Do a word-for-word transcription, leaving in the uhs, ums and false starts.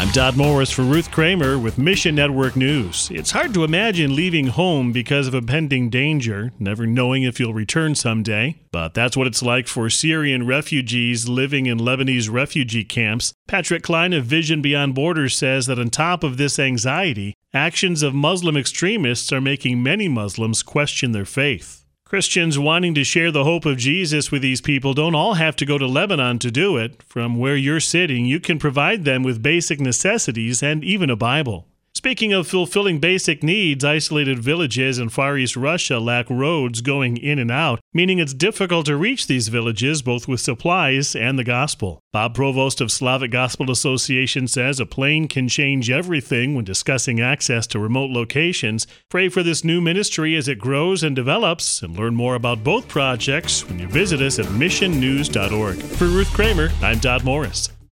I'm Dodd Morris for Ruth Kramer with Mission Network News. It's hard to imagine leaving home because of impending danger, never knowing if you'll return someday. But that's what it's like for Syrian refugees living in Lebanese refugee camps. Patrick Klein of Vision Beyond Borders says that on top of this anxiety, actions of Muslim extremists are making many Muslims question their faith. Christians wanting to share the hope of Jesus with these people don't all have to go to Lebanon to do it. From where you're sitting, you can provide them with basic necessities and even a Bible. Speaking of fulfilling basic needs, isolated villages in Far East Russia lack roads going in and out, meaning it's difficult to reach these villages both with supplies and the gospel. Bob Provost of Slavic Gospel Association says a plane can change everything when discussing access to remote locations. Pray for this new ministry as it grows and develops, and learn more about both projects when you visit us at mission news dot org. For Ruth Kramer, I'm Dodd Morris.